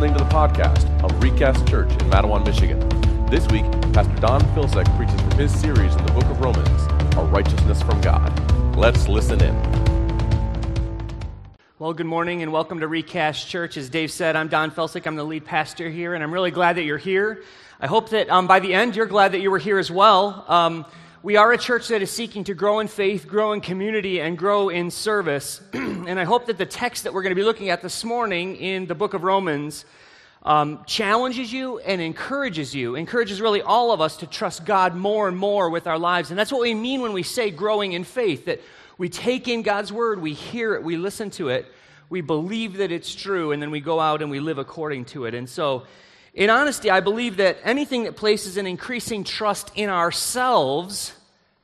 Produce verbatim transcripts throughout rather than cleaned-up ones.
listening to the podcast of Recast Church in Mattawan, Michigan. This week, Pastor Don Filsek preaches from his series in the book of Romans, A Righteousness from God. Let's listen in. Well, good morning and welcome to Recast Church. As Dave said, I'm Don Filsek. I'm the lead pastor here, and I'm really glad that you're here. I hope that um, by the end, you're glad that you were here as well. Um, we are a church that is seeking to grow in faith, grow in community, and grow in service. And I hope that the text that we're going to be looking at this morning in the book of Romans um, challenges you and encourages you, encourages really all of us to trust God more and more with our lives. And that's what we mean when we say growing in faith, that we take in God's word, we hear it, we listen to it, we believe that it's true, and then we go out and we live according to it. And so, in honesty, I believe that anything that places an increasing trust in ourselves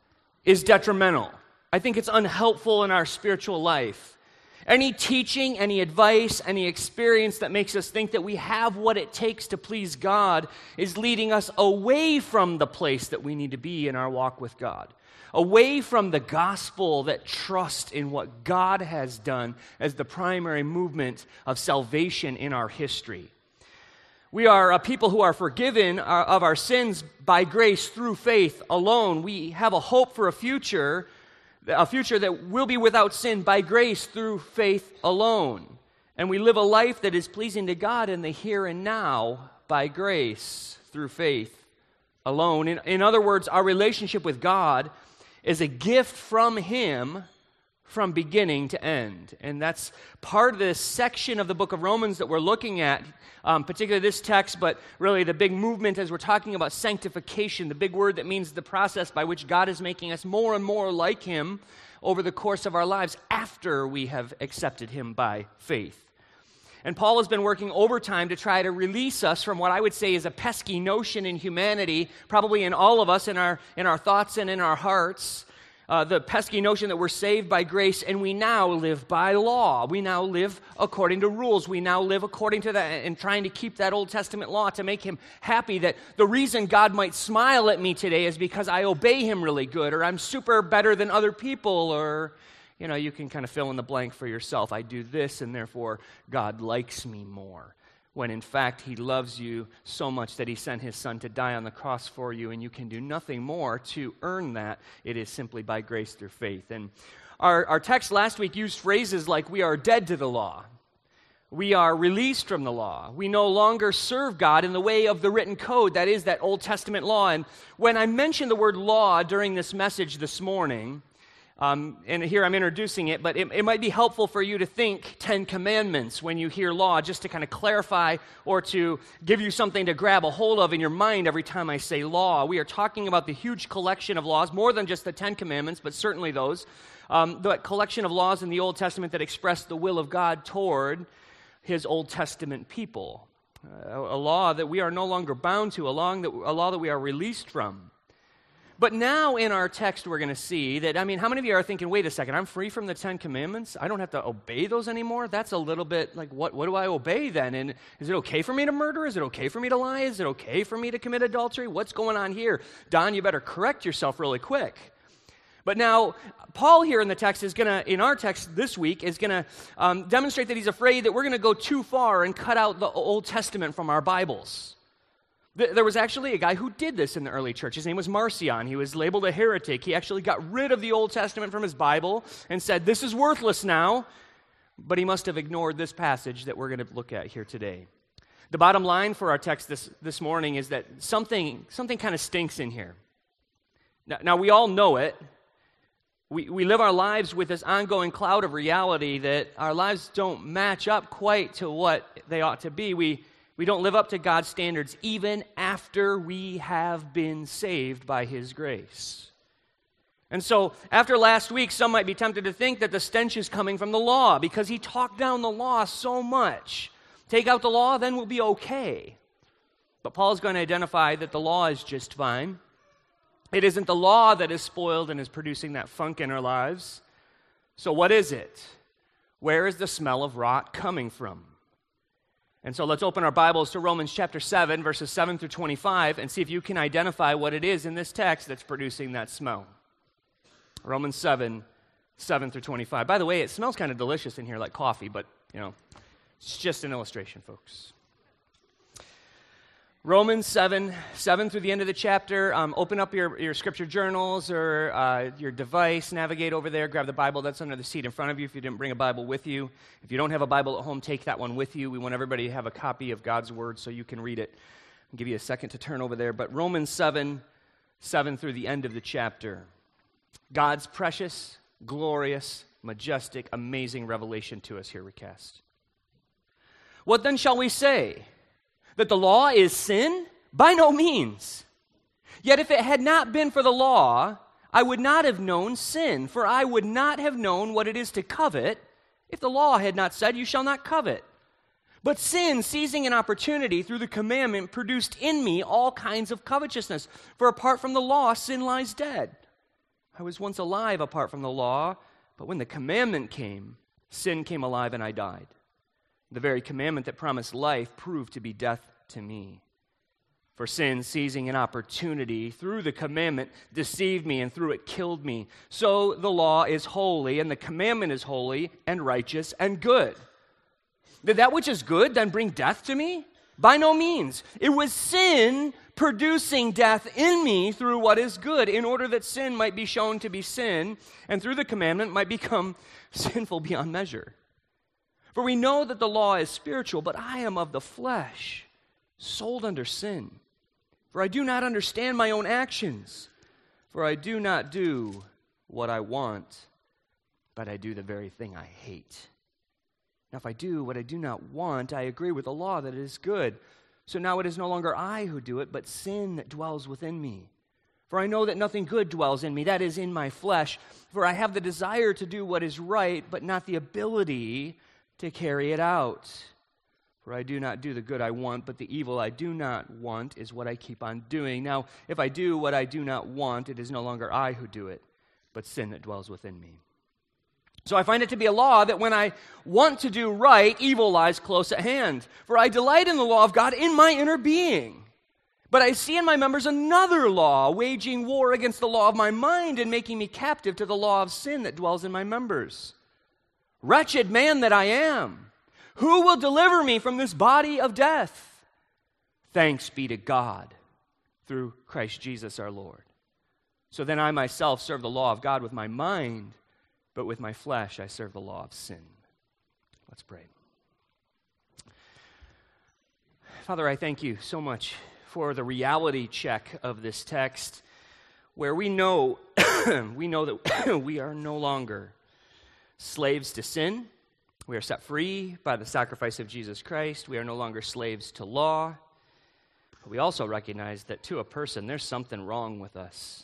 is detrimental. I think it's unhelpful in our spiritual life. Any teaching, any advice, any experience that makes us think that we have what it takes to please God is leading us away from the place that we need to be in our walk with God. Away from the gospel that trusts in what God has done as the primary movement of salvation in our history. We are a people who are forgiven of our sins by grace through faith alone. We have a hope for a future, a future that will be without sin by grace through faith alone. And we live a life that is pleasing to God in the here and now by grace through faith alone. In, in other words, our relationship with God is a gift from Him from beginning to end. And that's part of this section of the book of Romans that we're looking at, um, particularly this text, but really the big movement as we're talking about sanctification, the big word that means the process by which God is making us more and more like Him over the course of our lives after we have accepted Him by faith. And Paul has been working overtime to try to release us from what I would say is a pesky notion in humanity, probably in all of us, in our, in our thoughts and in our hearts, Uh, the pesky notion that we're saved by grace and we now live by law. We now live according to rules. We now live according to that and trying to keep that Old Testament law to make Him happy, that the reason God might smile at me today is because I obey Him really good, or I'm super better than other people, or, you know, you can kind of fill in the blank for yourself. I do this and therefore God likes me more. When in fact He loves you so much that He sent His Son to die on the cross for you, and you can do nothing more to earn that. It is simply by grace through faith. And our, our text last week used phrases like we are dead to the law. We are released from the law. We no longer serve God in the way of the written code, that is, that Old Testament law. And when I mentioned the word law during this message this morning, Um, and here I'm introducing it, but it, it might be helpful for you to think Ten Commandments when you hear law, just to kind of clarify or to give you something to grab a hold of in your mind every time I say law. We are talking about the huge collection of laws, more than just the Ten Commandments, but certainly those. Um, the collection of laws in the Old Testament that express the will of God toward His Old Testament people. Uh, a law that we are no longer bound to, a law that, a law that we are released from. But now in our text, we're going to see that, I mean, how many of you are thinking, wait a second, I'm free from the Ten Commandments? I don't have to obey those anymore? That's a little bit like, what, what do I obey then? And is it okay for me to murder? Is it okay for me to lie? Is it okay for me to commit adultery? What's going on here? Don, you better correct yourself really quick. But now, Paul here in the text is going to, in our text this week, is going to um, demonstrate that he's afraid that we're going to go too far and cut out the Old Testament from our Bibles. There was actually a guy who did this in the early church. His name was Marcion. He was labeled a heretic. He actually got rid of the Old Testament from his Bible and said, this is worthless now. But he must have ignored this passage that we're going to look at here today. The bottom line for our text this, this morning is that something, something kind of stinks in here. Now, now, we all know it. We, we live our lives with this ongoing cloud of reality that our lives don't match up quite to what they ought to be. We We don't live up to God's standards even after we have been saved by His grace. And so, after last week, some might be tempted to think that the stench is coming from the law because He talked down the law so much. Take out the law, then we'll be okay. But Paul's going to identify that the law is just fine. It isn't the law that is spoiled and is producing that funk in our lives. So what is it? Where is the smell of rot coming from? And so let's open our Bibles to Romans chapter seven, verses seven through twenty-five, and see if you can identify what it is in this text that's producing that smell. Romans seven, seven through twenty-five. By the way, it smells kind of delicious in here like coffee, but, you know, it's just an illustration, folks. Romans seven, seven through the end of the chapter. Um, open up your, your scripture journals or uh, your device, navigate over there, grab the Bible that's under the seat in front of you if you didn't bring a Bible with you. If you don't have a Bible at home, take that one with you. We want everybody to have a copy of God's Word so you can read it. I'll give you a second to turn over there. But Romans seven, seven through the end of the chapter. God's precious, glorious, majestic, amazing revelation to us here, Recast. What then shall we say? That the law is sin? By no means. Yet if it had not been for the law, I would not have known sin, for I would not have known what it is to covet if the law had not said, you shall not covet. But sin, seizing an opportunity through the commandment, produced in me all kinds of covetousness. For apart from the law, sin lies dead. I was once alive apart from the law, but when the commandment came, sin came alive and I died. The very commandment that promised life proved to be death to me. For sin, seizing an opportunity through the commandment, deceived me, and through it killed me. So the law is holy, and the commandment is holy, and righteous, and good. Did that which is good then bring death to me? By no means. It was sin producing death in me through what is good, in order that sin might be shown to be sin, and through the commandment might become sinful beyond measure. For we know that the law is spiritual, but I am of the flesh, sold under sin. For I do not understand my own actions, for I do not do what I want, but I do the very thing I hate. Now if I do what I do not want, I agree with the law that it is good. So now it is no longer I who do it, but sin that dwells within me. For I know that nothing good dwells in me, that is, in my flesh. For I have the desire to do what is right, but not the ability to carry it out. For I do not do the good I want, but the evil I do not want is what I keep on doing. Now, if I do what I do not want, it is no longer I who do it, but sin that dwells within me. So I find it to be a law that when I want to do right, evil lies close at hand. For I delight in the law of God in my inner being. But I see in my members another law, waging war against the law of my mind and making me captive to the law of sin that dwells in my members. Wretched man that I am, who will deliver me from this body of death? Thanks be to God through Christ Jesus our Lord. So then I myself serve the law of God with my mind, but with my flesh I serve the law of sin. Let's pray. Father, I thank you so much for the reality check of this text, where we know, we know that we are no longer slaves to sin. We are set free by the sacrifice of Jesus Christ. We are no longer slaves to law. But we also recognize that to a person, there's something wrong with us.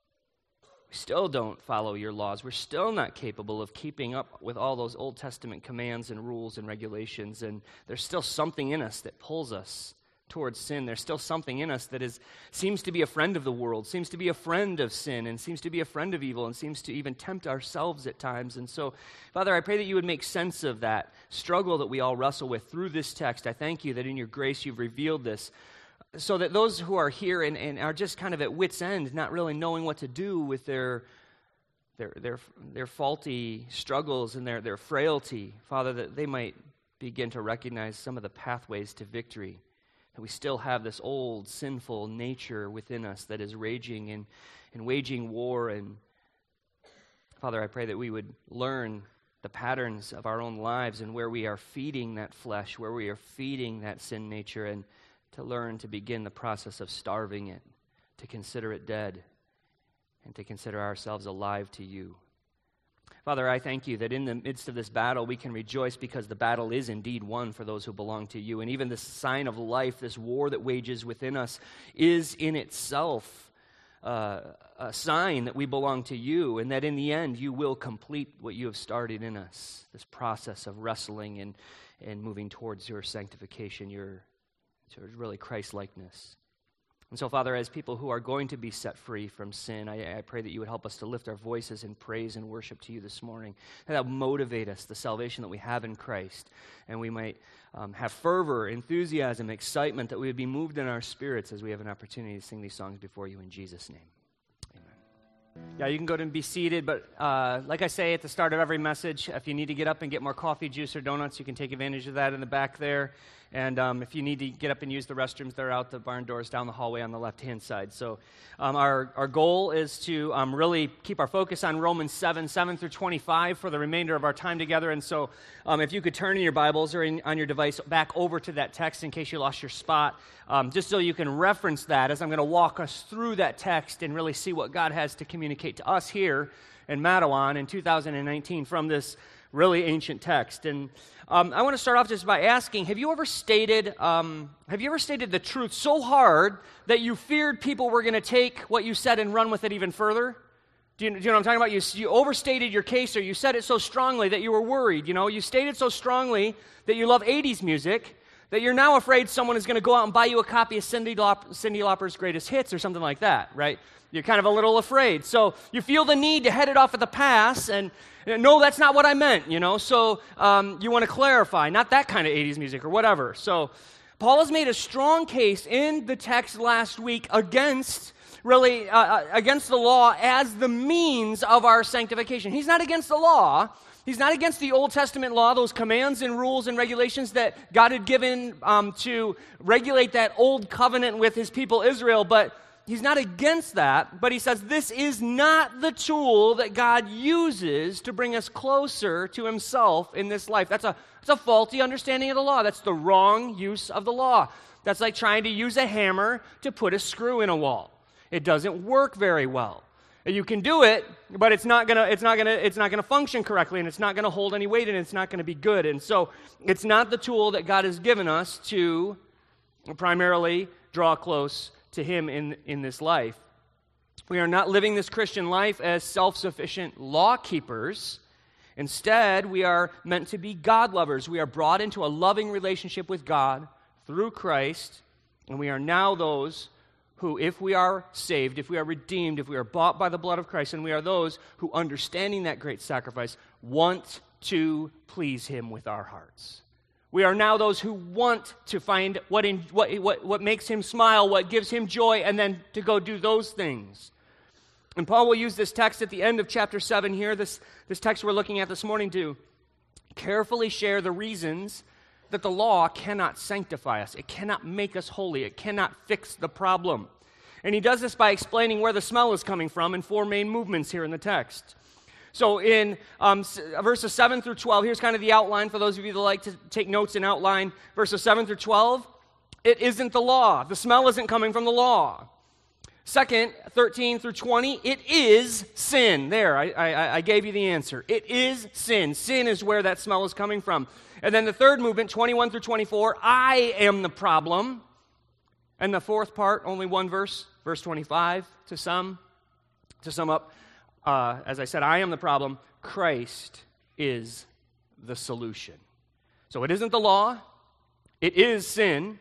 We still don't follow your laws. We're still not capable of keeping up with all those Old Testament commands and rules and regulations. And there's still something in us that pulls us towards sin. There's still something in us that is seems to be a friend of the world, seems to be a friend of sin, and seems to be a friend of evil, and seems to even tempt ourselves at times. And so, Father, I pray that you would make sense of that struggle that we all wrestle with through this text. I thank you that in your grace you've revealed this, so that those who are here and, and are just kind of at wit's end, not really knowing what to do with their their their, their faulty struggles and their, their frailty, Father, that they might begin to recognize some of the pathways to victory. That we still have this old sinful nature within us that is raging and, and waging war. And Father, I pray that we would learn the patterns of our own lives and where we are feeding that flesh, where we are feeding that sin nature, and to learn to begin the process of starving it, to consider it dead, and to consider ourselves alive to you. Father, I thank you that in the midst of this battle, we can rejoice because the battle is indeed won for those who belong to you. And even this sign of life, this war that wages within us, is in itself uh, a sign that we belong to you, and that in the end, you will complete what you have started in us, this process of wrestling and, and moving towards your sanctification, your towards really Christ-likeness. And so, Father, as people who are going to be set free from sin, I, I pray that you would help us to lift our voices in praise and worship to you this morning. And that would motivate us, the salvation that we have in Christ. And we might um, have fervor, enthusiasm, excitement, that we would be moved in our spirits as we have an opportunity to sing these songs before you in Jesus' name. Amen. Yeah, you can go and be seated, but uh, like I say at the start of every message, if you need to get up and get more coffee, juice, or donuts, you can take advantage of that in the back there. And um, if you need to get up and use the restrooms, they're out the barn doors down the hallway on the left-hand side. So um, our, our goal is to um, really keep our focus on Romans seven, seven through twenty-five for the remainder of our time together. And so um, if you could turn in your Bibles or in, on your device back over to that text in case you lost your spot, um, just so you can reference that as I'm going to walk us through that text and really see what God has to communicate to us here in Matawan in two thousand nineteen from this really ancient text. And um, I want to start off just by asking, have you ever stated, um, have you ever stated the truth so hard that you feared people were going to take what you said and run with it even further? Do you, do you know what I'm talking about? You, you overstated your case, or you said it so strongly that you were worried. You know, you stated so strongly that you love eighties music that you're now afraid someone is going to go out and buy you a copy of Cyndi Laup- Cyndi Lauper's Greatest Hits or something like that, right? You're kind of a little afraid. So you feel the need to head it off at the pass, and no, that's not what I meant, you know. So um, you want to clarify, not that kind of eighties music or whatever. So Paul has made a strong case in the text last week against, really, uh, against the law as the means of our sanctification. He's not against the law. He's not against the Old Testament law, those commands and rules and regulations that God had given um, to regulate that old covenant with his people Israel, but he's not against that, but he says this is not the tool that God uses to bring us closer to himself in this life. That's a, that's a faulty understanding of the law. That's the wrong use of the law. That's like trying to use a hammer to put a screw in a wall. It doesn't work very well. You can do it, but it's not gonna, it's not gonna, it's not gonna function correctly, and it's not gonna hold any weight, and it's not gonna be good. And so, it's not the tool that God has given us to primarily draw close to him in, in this life. We are not living this Christian life as self-sufficient law keepers. Instead, we are meant to be God lovers. We are brought into a loving relationship with God through Christ, and we are now those who, if we are saved, if we are redeemed, if we are bought by the blood of Christ, and we are those who, understanding that great sacrifice, want to please him with our hearts. We are now those who want to find what, in, what, what, what makes him smile, what gives him joy, and then to go do those things. And Paul will use this text at the end of chapter seven here, this, this text we're looking at this morning, to carefully share the reasons that the law cannot sanctify us. It cannot make us holy. It cannot fix the problem. And he does this by explaining where the smell is coming from in four main movements here in the text. So in um, verses seven through twelve, here's kind of the outline for those of you that like to take notes and outline. Verses seven through twelve, it isn't the law. The smell isn't coming from the law. Second, thirteen through twenty, it is sin. There, I, I, I gave you the answer. It is sin. Sin is where that smell is coming from. And then the third movement, twenty-one through twenty-four, I am the problem. And the fourth part, only one verse, verse twenty-five, to sum, to sum up, uh, as I said, I am the problem. Christ is the solution. So it isn't the law. It is sin.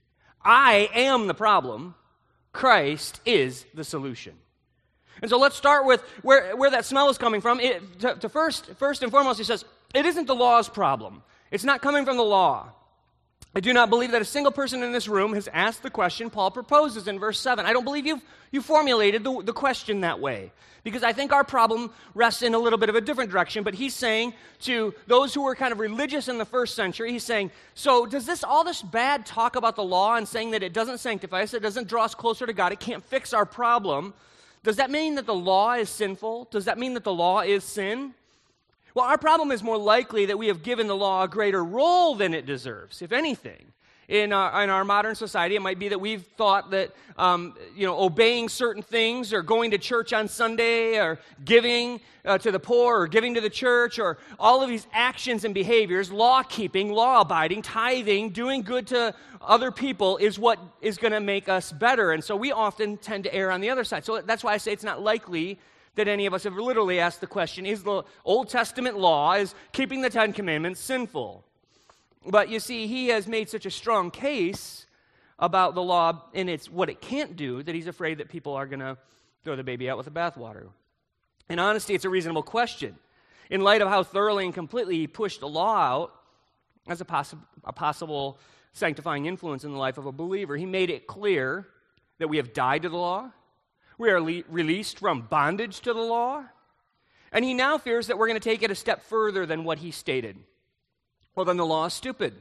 I am the problem. Christ is the solution. And so let's start with where, where that smell is coming from. It, to, to first, first and foremost, he says, it isn't the law's problem. It's not coming from the law. I do not believe that a single person in this room has asked the question Paul proposes in verse seven. I don't believe you've, you formulated the, the question that way, because I think our problem rests in a little bit of a different direction. But he's saying to those who were kind of religious in the first century, he's saying, so does this, all this bad talk about the law and saying that it doesn't sanctify us, it doesn't draw us closer to God, it can't fix our problem, does that mean that the law is sinful? Does that mean that the law is sin? Well, our problem is more likely that we have given the law a greater role than it deserves, if anything. In our, in our modern society, it might be that we've thought that, um, you know, obeying certain things or going to church on Sunday or giving uh, to the poor or giving to the church or all of these actions and behaviors, law-keeping, law-abiding, tithing, doing good to other people is what is going to make us better. And so we often tend to err on the other side. So that's why I say it's not likely that any of us have literally asked the question, is the Old Testament law, is keeping the Ten Commandments sinful? But you see, he has made such a strong case about the law and it's what it can't do that he's afraid that people are going to throw the baby out with the bathwater. In honesty, it's a reasonable question. In light of how thoroughly and completely he pushed the law out as a, possi- a possible sanctifying influence in the life of a believer, he made it clear that we have died to the law. We are le- released from bondage to the law. And he now fears that we're going to take it a step further than what he stated. Well, then the law is stupid.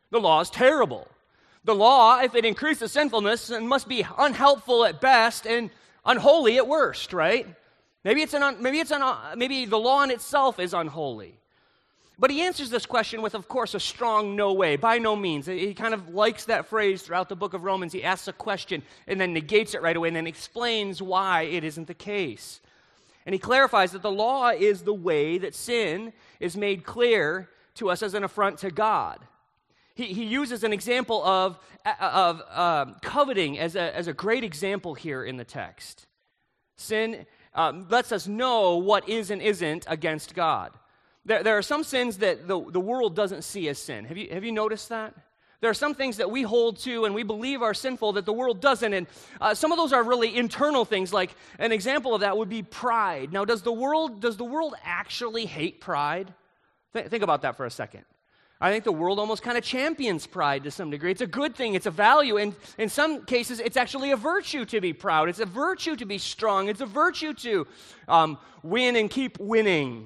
The law is terrible. The law, if it increases sinfulness, must be unhelpful at best and unholy at worst, right? Maybe it's an un, maybe it's an, maybe the law in itself is unholy. But he answers this question with, of course, a strong no way. By no means. He kind of likes that phrase throughout the book of Romans. He asks a question and then negates it right away and then explains why it isn't the case. And he clarifies that the law is the way that sin is made clear to us as an affront to God. He, he uses an example of, of uh, coveting as a, as a great example here in the text. Sin um, lets us know what is and isn't against God. There, there are some sins that the, the world doesn't see as sin. Have you, have you noticed that? There are some things that we hold to and we believe are sinful that the world doesn't. And uh, some of those are really internal things. Like an example of that would be pride. Now, does the world, does the world actually hate pride? Th- think about that for a second. I think the world almost kind of champions pride to some degree. It's a good thing. It's a value. And in some cases, it's actually a virtue to be proud. It's a virtue to be strong. It's a virtue to um, win and keep winning.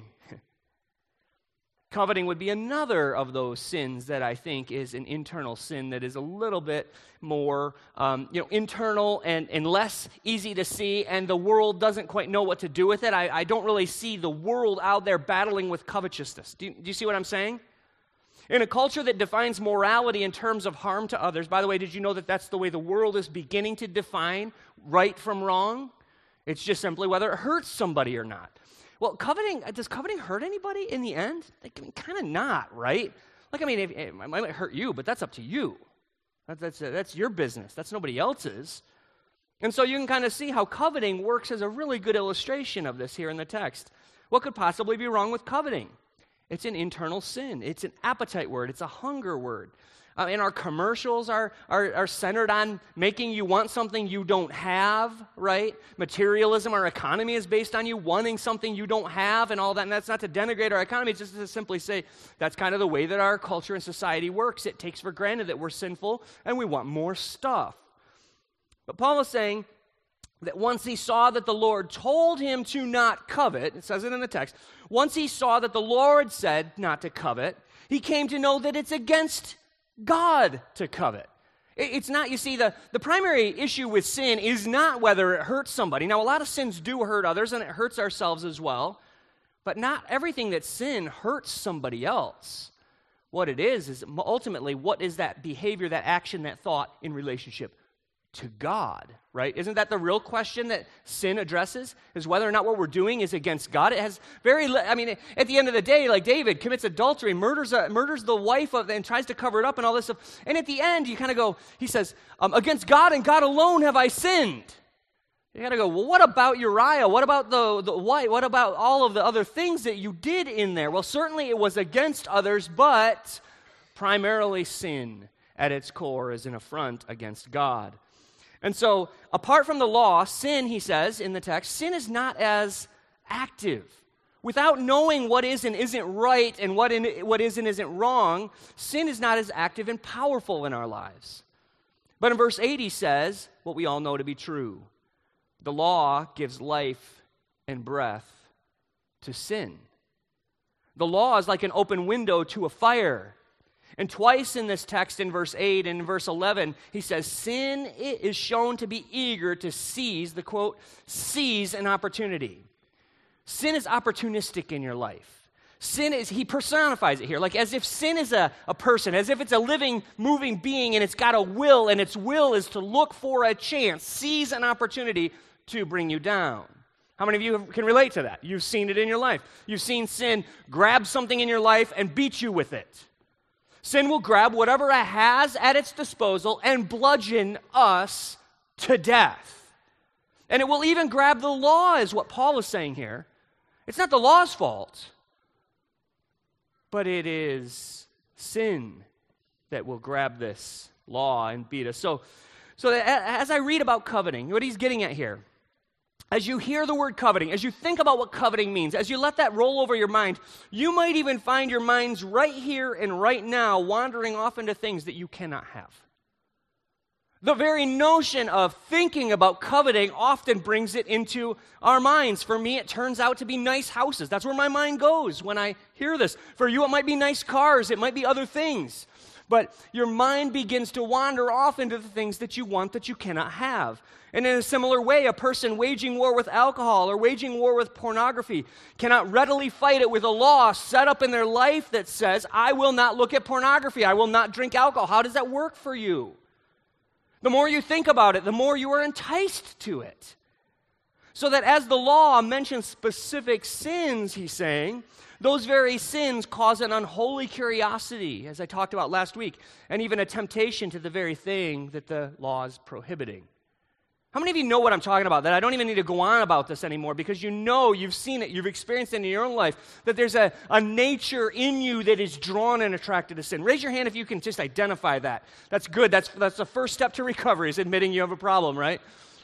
Coveting would be another of those sins that I think is an internal sin that is a little bit more um, you know, internal and, and less easy to see, and the world doesn't quite know what to do with it. I, I don't really see the world out there battling with covetousness. Do you, do you see what I'm saying? In a culture that defines morality in terms of harm to others, by the way, did you know that that's the way the world is beginning to define right from wrong? It's just simply whether it hurts somebody or not. Well, coveting, does coveting hurt anybody in the end? Like, I mean, kind of not, right? Like, I mean, if, it might hurt you, but that's up to you. That, that's, uh, that's your business. That's nobody else's. And so you can kind of see how coveting works as a really good illustration of this here in the text. What could possibly be wrong with coveting? It's an internal sin. It's an appetite word. It's a hunger word. Uh, and our commercials are, are, are centered on making you want something you don't have, right? Materialism, our economy is based on you wanting something you don't have and all that. And that's not to denigrate our economy. It's just to simply say that's kind of the way that our culture and society works. It takes for granted that we're sinful and we want more stuff. But Paul is saying that once he saw that the Lord told him to not covet, it says it in the text, once he saw that the Lord said not to covet, he came to know that it's against God to covet. It's not, you see, the, the primary issue with sin is not whether it hurts somebody. Now, a lot of sins do hurt others, and it hurts ourselves as well, but not everything that's sin hurts somebody else. What it is, is ultimately, what is that behavior, that action, that thought in relationship to God, right? Isn't that the real question that sin addresses? Is whether or not what we're doing is against God. It has very, li- I mean, at the end of the day, like David commits adultery, murders a, murders the wife of, and tries to cover it up and all this stuff. And at the end, you kind of go, he says, um, against God and God alone have I sinned. You got to go, well, what about Uriah? What about the, the wife? What about all of the other things that you did in there? Well, certainly it was against others, but primarily sin at its core is an affront against God. And so, apart from the law, sin, he says in the text, sin is not as active. Without knowing what is and isn't right and what, in, what is and isn't wrong, sin is not as active and powerful in our lives. But in verse eight, he says what we all know to be true. The law gives life and breath to sin. The law is like an open window to a fire. And twice in this text, in verse eight and in verse eleven, he says, sin is shown to be eager to seize, the quote, seize an opportunity. Sin is opportunistic in your life. Sin is, he personifies it here, like as if sin is a, a person, as if it's a living, moving being, and it's got a will, and its will is to look for a chance, seize an opportunity to bring you down. How many of you can relate to that? You've seen it in your life. You've seen sin grab something in your life and beat you with it. Sin will grab whatever it has at its disposal and bludgeon us to death. And it will even grab the law, is what Paul is saying here. It's not the law's fault, but it is sin that will grab this law and beat us. So, so as I read about coveting, what he's getting at here, as you hear the word coveting, as you think about what coveting means, as you let that roll over your mind, you might even find your minds right here and right now wandering off into things that you cannot have. The very notion of thinking about coveting often brings it into our minds. For me, it turns out to be nice houses. That's where my mind goes when I hear this. For you, it might be nice cars. It might be other things. but your mind begins to wander off into the things that you want that you cannot have. And in a similar way, a person waging war with alcohol or waging war with pornography cannot readily fight it with a law set up in their life that says, I will not look at pornography, I will not drink alcohol. How does that work for you? The more you think about it, the more you are enticed to it. So that as the law mentions specific sins, he's saying, those very sins cause an unholy curiosity, as I talked about last week, and even a temptation to the very thing that the law is prohibiting. How many of you know what I'm talking about? That I don't even need to go on about this anymore because you know, you've seen it, you've experienced it in your own life, that there's a, a nature in you that is drawn and attracted to sin. Raise your hand if you can just identify that. That's good. That's, that's the first step to recovery, is admitting you have a problem, right?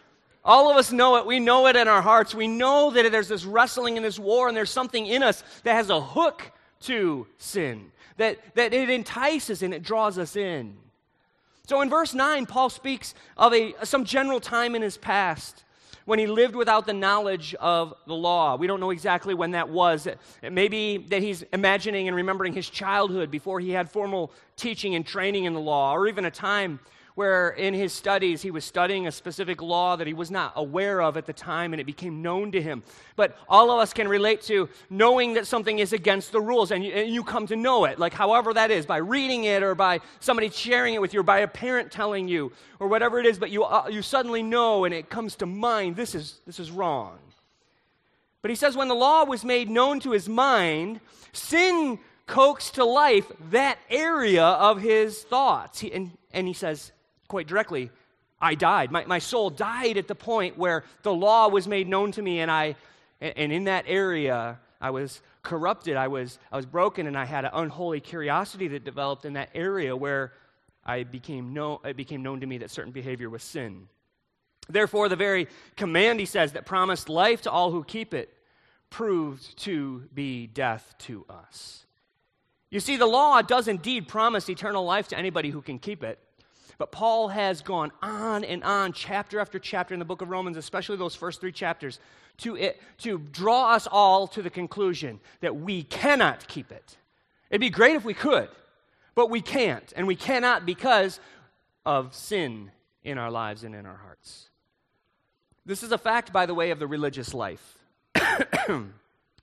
All of us know it. We know it in our hearts. We know that there's this wrestling and this war, and there's something in us that has a hook to sin, that, that it entices and it draws us in. So in verse nine, Paul speaks of a some general time in his past when he lived without the knowledge of the law. We don't know exactly when that was. It, it may be that he's imagining and remembering his childhood before he had formal teaching and training in the law, or even a time where in his studies he was studying a specific law that he was not aware of at the time and it became known to him. But all of us can relate to knowing that something is against the rules, and you, and you come to know it, like however that is, by reading it or by somebody sharing it with you or by a parent telling you or whatever it is, but you, uh, you suddenly know and it comes to mind, this is, this is wrong. But he says when the law was made known to his mind, sin coaxed to life that area of his thoughts. He, and, and he says, quite directly, I died. My, my soul died at the point where the law was made known to me, and I, and in that area, I was corrupted. I was, I was broken, and I had an unholy curiosity that developed in that area where I became known. It became known to me that certain behavior was sin. Therefore, the very command, he says, that promised life to all who keep it, proved to be death to us. You see, the law does indeed promise eternal life to anybody who can keep it. But Paul has gone on and on, chapter after chapter in the book of Romans, especially those first three chapters, to, it, to draw us all to the conclusion that we cannot keep it. It'd be great if we could, but we can't. And we cannot because of sin in our lives and in our hearts. This is a fact, by the way, of the religious life. And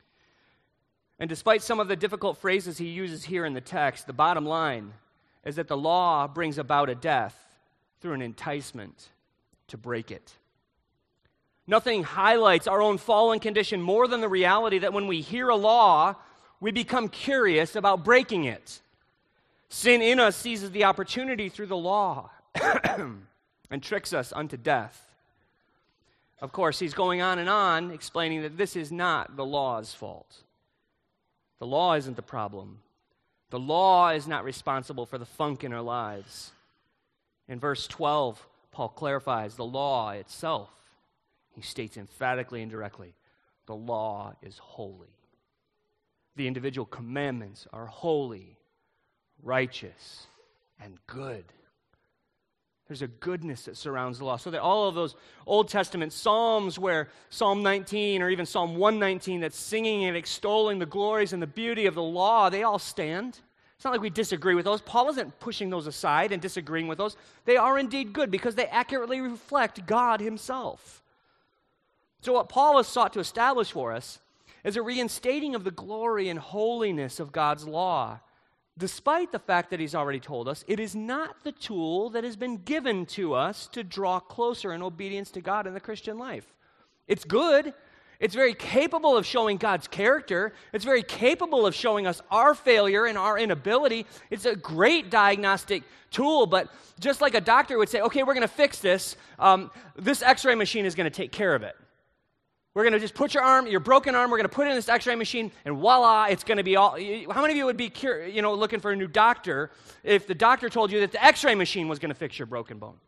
despite some of the difficult phrases he uses here in the text, the bottom line is that the law brings about a death through an enticement to break it. Nothing highlights our own fallen condition more than the reality that when we hear a law, we become curious about breaking it. Sin in us seizes the opportunity through the law and tricks us unto death. Of course, he's going on and on explaining that this is not the law's fault. The law isn't the problem. The law is not responsible for the funk in our lives. In verse twelve, Paul clarifies the law itself. He states emphatically and directly, the law is holy. The individual commandments are holy, righteous, and good. There's a goodness that surrounds the law. So that all of those Old Testament Psalms where Psalm nineteen or even Psalm one nineteen that's singing and extolling the glories and the beauty of the law, they all stand. It's not like we disagree with those. Paul isn't pushing those aside and disagreeing with those. They are indeed good because they accurately reflect God himself. So what Paul has sought to establish for us is a reinstating of the glory and holiness of God's law. Despite the fact that he's already told us, it is not the tool that has been given to us to draw closer in obedience to God in the Christian life. It's good. It's very capable of showing God's character. It's very capable of showing us our failure and our inability. It's a great diagnostic tool, but just like a doctor would say, okay, we're going to fix this, um, this x-ray machine is going to take care of it. We're going to just put your arm, your broken arm, we're going to put it in this x-ray machine, and voila, it's going to be all... How many of you would be cur- you know, looking for a new doctor if the doctor told you that the x-ray machine was going to fix your broken bone?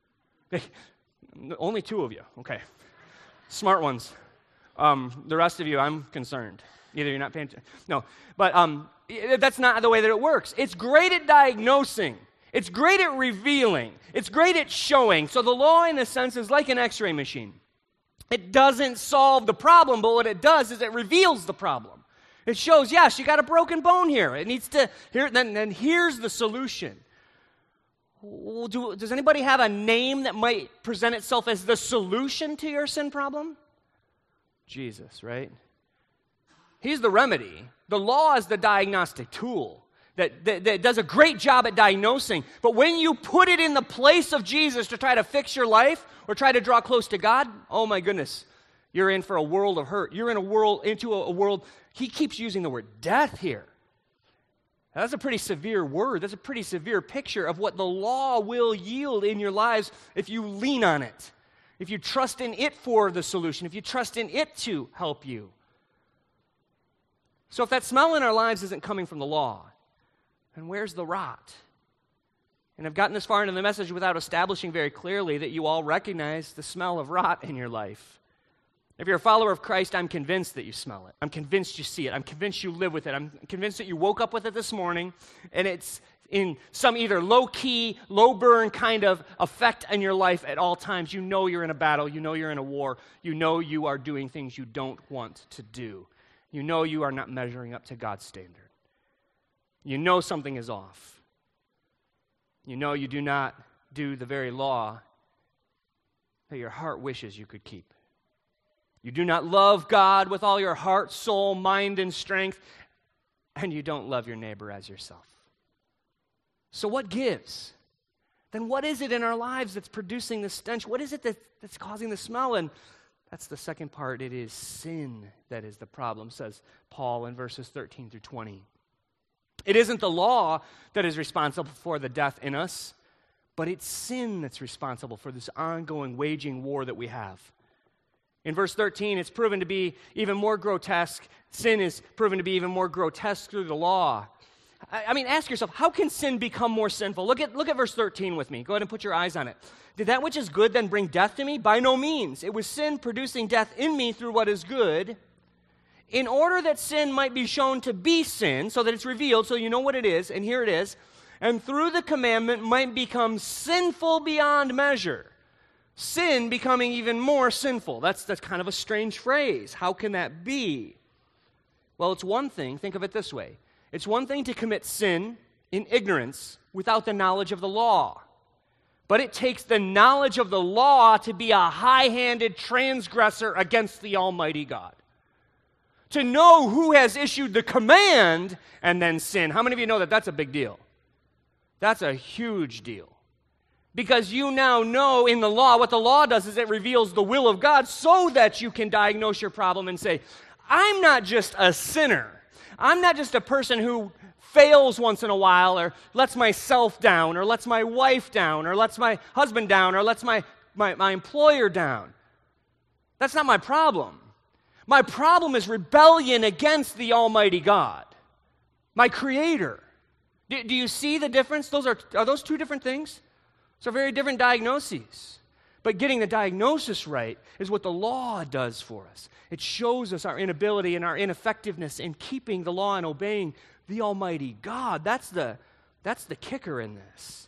Only two of you. Okay. Smart ones. Um, the rest of you, I'm concerned. Either you're not paying attention. No. But um, that's not the way that it works. It's great at diagnosing. It's great at revealing. It's great at showing. So the law, in a sense, is like an x-ray machine. It doesn't solve the problem, but what it does is it reveals the problem. It shows, yes, you got a broken bone here. It needs to, here, then, then here's the solution. Well, do, does anybody have a name that might present itself as the solution to your sin problem? Jesus, right? He's the remedy. The law is the diagnostic tool that, that, that does a great job at diagnosing. But when you put it in the place of Jesus to try to fix your life or try to draw close to God, oh my goodness, you're in for a world of hurt. You're in a world, into a, a world, he keeps using the word death here. That's a pretty severe word. That's a pretty severe picture of what the law will yield in your lives if you lean on it, if you trust in it for the solution, if you trust in it to help you. So if that smell in our lives isn't coming from the law, then where's the rot? And I've gotten this far into the message without establishing very clearly that you all recognize the smell of rot in your life. If you're a follower of Christ, I'm convinced that you smell it. I'm convinced you see it. I'm convinced you live with it. I'm convinced that you woke up with it this morning, and it's in some either low-key, low-burn kind of effect in your life at all times. You know you're in a battle. You know you're in a war. You know you are doing things you don't want to do. You know you are not measuring up to God's standard. You know something is off. You know you do not do the very law that your heart wishes you could keep. You do not love God with all your heart, soul, mind, and strength, and you don't love your neighbor as yourself. So what gives? Then what is it in our lives that's producing the stench? What is it that, that's causing the smell? And that's the second part. It is sin that is the problem, says Paul in verses thirteen through twenty. It isn't the law that is responsible for the death in us, but it's sin that's responsible for this ongoing waging war that we have. In verse thirteen, it's proven to be even more grotesque. Sin is proven to be even more grotesque through the law. I, I mean, ask yourself, how can sin become more sinful? Look at, look at verse thirteen with me. Go ahead and put your eyes on it. Did that which is good then bring death to me? By no means. It was sin producing death in me through what is good, in order that sin might be shown to be sin, so that it's revealed, so you know what it is, and here it is, and through the commandment might become sinful beyond measure. Sin becoming even more sinful. That's, that's kind of a strange phrase. How can that be? Well, it's one thing, think of it this way. It's one thing to commit sin in ignorance without the knowledge of the law. But it takes the knowledge of the law to be a high-handed transgressor against the Almighty God. To know who has issued the command and then sin. How many of you know that that's a big deal? That's a huge deal. Because you now know in the law, what the law does is it reveals the will of God so that you can diagnose your problem and say, I'm not just a sinner. I'm not just a person who fails once in a while or lets myself down or lets my wife down or lets my husband down or lets my, my, my employer down. That's not my problem. My problem is rebellion against the Almighty God, my Creator. Do, do you see the difference? Those are, are those two different things? Those are very different diagnoses. But getting the diagnosis right is what the law does for us. It shows us our inability and our ineffectiveness in keeping the law and obeying the Almighty God. That's the, that's the kicker in this.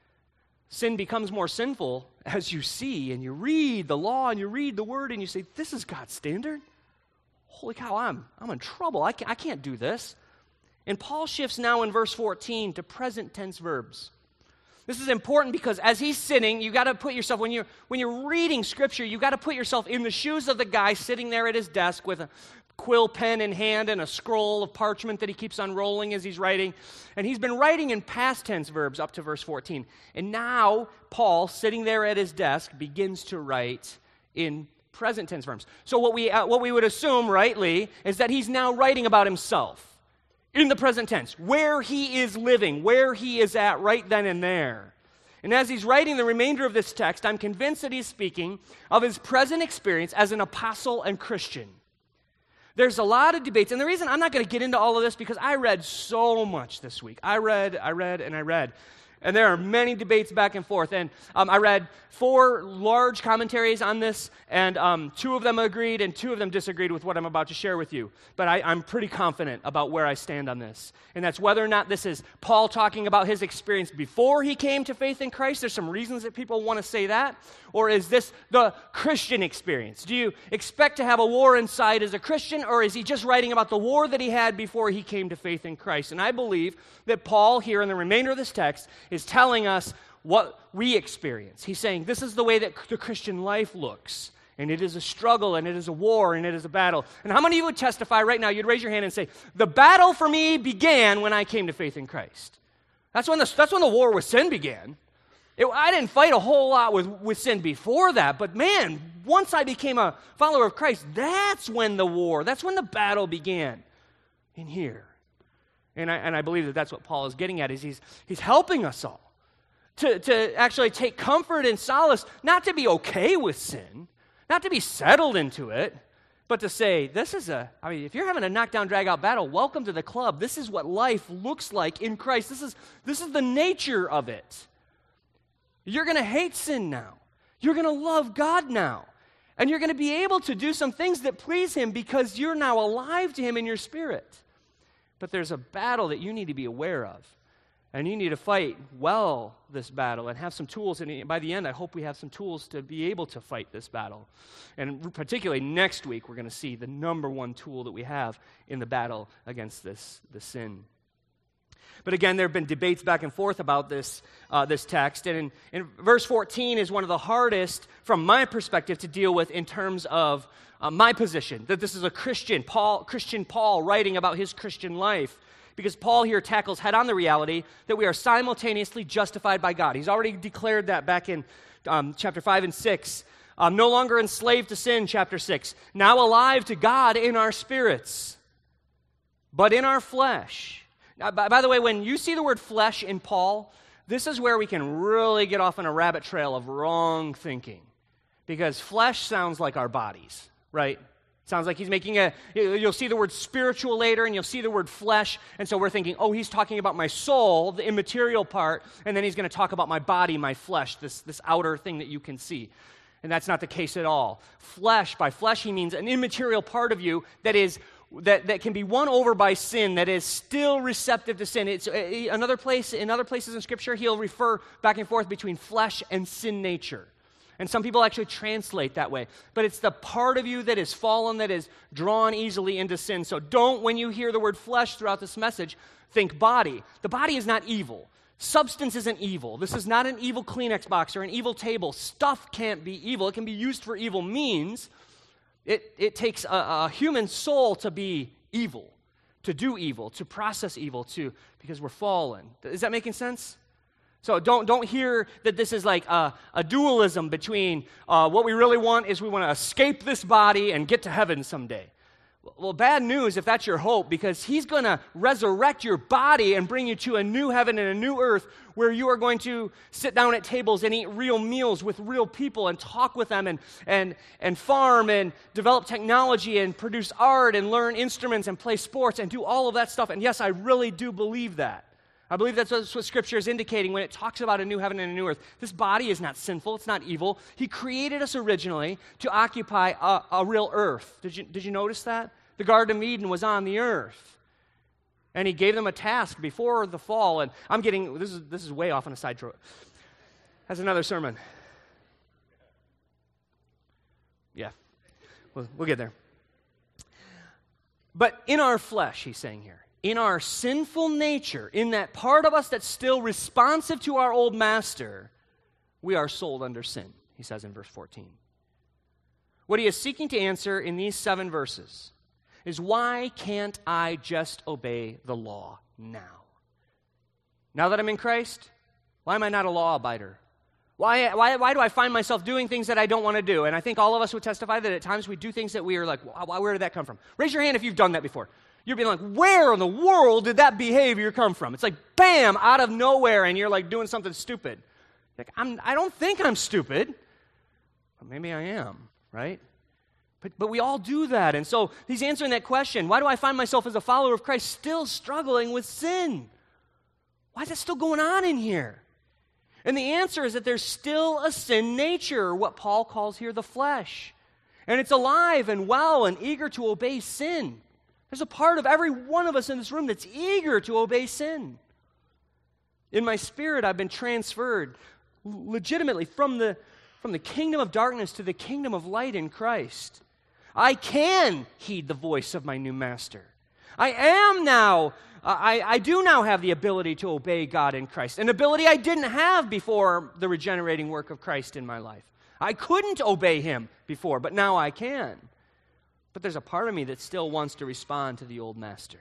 Sin becomes more sinful as you see and you read the law and you read the Word and you say, this is God's standard? Holy cow, I'm, I'm in trouble. I can't, I can't do this. And Paul shifts now in verse fourteen to present tense verbs. This is important because as he's sitting, you got to put yourself, when you're, when you're reading Scripture, you got to put yourself in the shoes of the guy sitting there at his desk with a quill pen in hand and a scroll of parchment that he keeps unrolling as he's writing. And he's been writing in past tense verbs up to verse fourteen. And now, Paul, sitting there at his desk, begins to write in present tense verbs. So what we, uh, what we would assume, rightly, is that he's now writing about himself. In the present tense, where he is living, where he is at right then and there. And as he's writing the remainder of this text, I'm convinced that he's speaking of his present experience as an apostle and Christian. There's a lot of debates, and the reason I'm not going to get into all of this because I read so much this week. I read, I read, and I read. And there are many debates back and forth. And um, I read four large commentaries on this, and um, two of them agreed and two of them disagreed with what I'm about to share with you. But I, I'm pretty confident about where I stand on this. And that's whether or not this is Paul talking about his experience before he came to faith in Christ. There's some reasons that people want to say that. Or is this the Christian experience? Do you expect to have a war inside as a Christian, or is he just writing about the war that he had before he came to faith in Christ? And I believe that Paul here in the remainder of this text is telling us what we experience. He's saying this is the way that the Christian life looks. And it is a struggle, and it is a war, and it is a battle. And how many of you would testify right now? You'd raise your hand and say, the battle for me began when I came to faith in Christ. That's when the, that's when the war with sin began. It, I didn't fight a whole lot with, with sin before that, but man, once I became a follower of Christ, that's when the war, that's when the battle began in here. And I, and I believe that that's what Paul is getting at, is he's, he's helping us all to, to actually take comfort and solace, not to be okay with sin, not to be settled into it, but to say, this is a, I mean, if you're having a knockdown, drag-out battle, welcome to the club. This is what life looks like in Christ. This is, this is the nature of it. You're going to hate sin now. You're going to love God now. And you're going to be able to do some things that please Him because you're now alive to Him in your spirit. But there's a battle that you need to be aware of. And you need to fight well this battle and have some tools. And by the end, I hope we have some tools to be able to fight this battle. And particularly next week, we're going to see the number one tool that we have in the battle against this, this sin. But again, there have been debates back and forth about this, uh, this text. And in, in verse fourteen is one of the hardest, from my perspective, to deal with in terms of uh, my position, that this is a Christian, Paul, Christian Paul writing about his Christian life. Because Paul here tackles head-on the reality that we are simultaneously justified by God. He's already declared that back in um, chapter five and six. Um, no longer enslaved to sin, chapter six. Now alive to God in our spirits, but in our flesh. Now, by, by the way, when you see the word flesh in Paul, this is where we can really get off on a rabbit trail of wrong thinking. Because flesh sounds like our bodies, right? Sounds like he's making a, you'll see the word spiritual later, and you'll see the word flesh, and so we're thinking, oh, he's talking about my soul, the immaterial part, and then he's going to talk about my body, my flesh, this, this outer thing that you can see. And that's not the case at all. Flesh, by flesh, he means an immaterial part of you that is that, that can be won over by sin, that is still receptive to sin. It's uh, another place, in other places in Scripture, he'll refer back and forth between flesh and sin nature. And some people actually translate that way. But it's the part of you that is fallen, that is drawn easily into sin. So don't, when you hear the word flesh throughout this message, think body. The body is not evil. Substance isn't evil. This is not an evil Kleenex box or an evil table. Stuff can't be evil. It can be used for evil means. It, it takes a, a human soul to be evil, to do evil, to process evil, to because we're fallen. Is that making sense? So don't don't hear that this is like a, a dualism between uh, what we really want is we want to escape this body and get to heaven someday. Well, bad news if that's your hope, because he's going to resurrect your body and bring you to a new heaven and a new earth where you are going to sit down at tables and eat real meals with real people and talk with them and, and, and farm and develop technology and produce art and learn instruments and play sports and do all of that stuff. And yes, I really do believe that. I believe that's what, that's what Scripture is indicating when it talks about a new heaven and a new earth. This body is not sinful. It's not evil. He created us originally to occupy a, a real earth. Did you, did you notice that? The Garden of Eden was on the earth. And he gave them a task before the fall. And I'm getting, this is, this is way off on a side road. That's another sermon. Yeah, we'll, we'll get there. But in our flesh, he's saying here, in our sinful nature, in that part of us that's still responsive to our old master, we are sold under sin, he says in verse fourteen. What he is seeking to answer in these seven verses is, why can't I just obey the law now? Now that I'm in Christ, why am I not a law abider? Why, why, why do I find myself doing things that I don't want to do? And I think all of us would testify that at times we do things that we are like, why, where did that come from? Raise your hand if you've done that before. You're being like, where in the world did that behavior come from? It's like, bam, out of nowhere, and you're like doing something stupid. Like, I'm, I don't think I'm stupid. But maybe I am, right? But, but we all do that. And so he's answering that question. Why do I find myself as a follower of Christ still struggling with sin? Why is that still going on in here? And the answer is that there's still a sin nature, what Paul calls here the flesh. And it's alive and well and eager to obey sin. There's a part of every one of us in this room that's eager to obey sin. In my spirit, I've been transferred legitimately from the, from the kingdom of darkness to the kingdom of light in Christ. I can heed the voice of my new master. I am now, uh, I, I do now have the ability to obey God in Christ, an ability I didn't have before the regenerating work of Christ in my life. I couldn't obey him before, but now I can. But there's a part of me that still wants to respond to the old master.